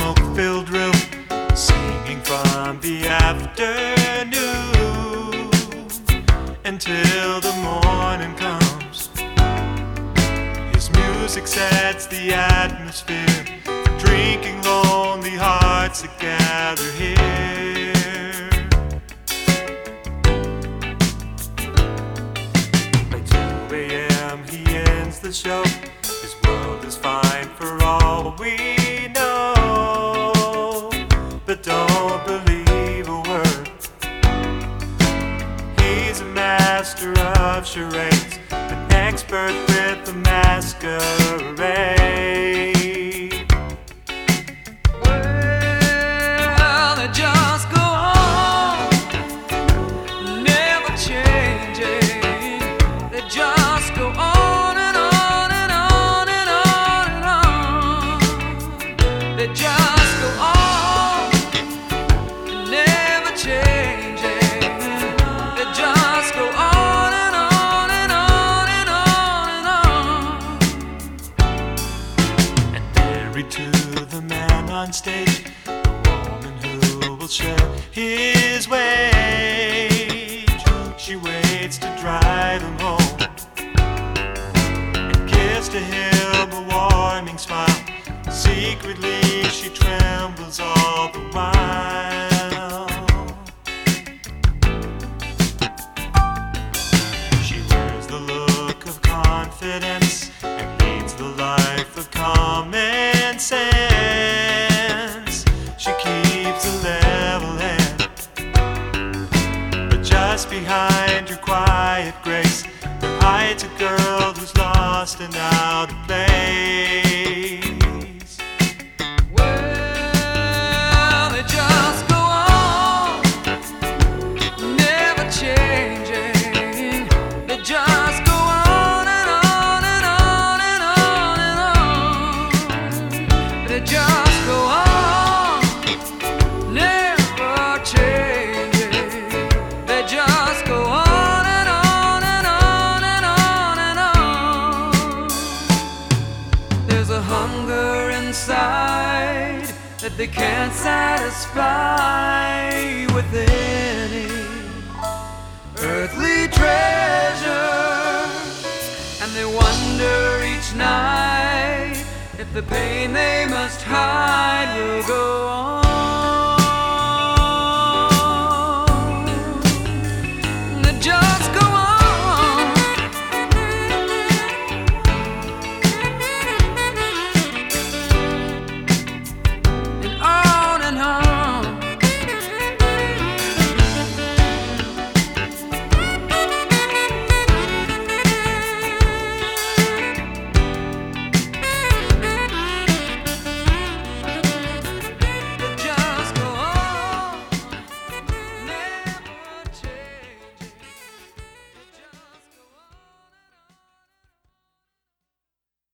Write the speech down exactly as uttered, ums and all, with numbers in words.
smoke-filled room, singing from the afternoon until the morning comes. His music sets the atmosphere for drinking lonely hearts that gather here. By two a.m. he ends the show. His world is fine for all we know, but don't believe a word. He's a master of charades, an expert with the masquerade. Well, they just go on, never changing. They just go on and on and on and on and on. They just go on, never changing. They just go on and on and on and on and on. And married to the man on stage, the woman who will share his wage. She waits to drive him home and kiss to him a warming smile. Secretly she trembles all the while. She wears the look of confidence and leads the life of common sense. She keeps a level head, but just behind her quiet grace there hides a girl who's lost and out of place. Well, they just go on, never changing. They just go on and on and on and on and on. They just go on, never changing. They just go on and on and on and on and on. There's a hunger inside that they can't satisfy with any earthly treasure, and they wonder each night if the pain they must hide will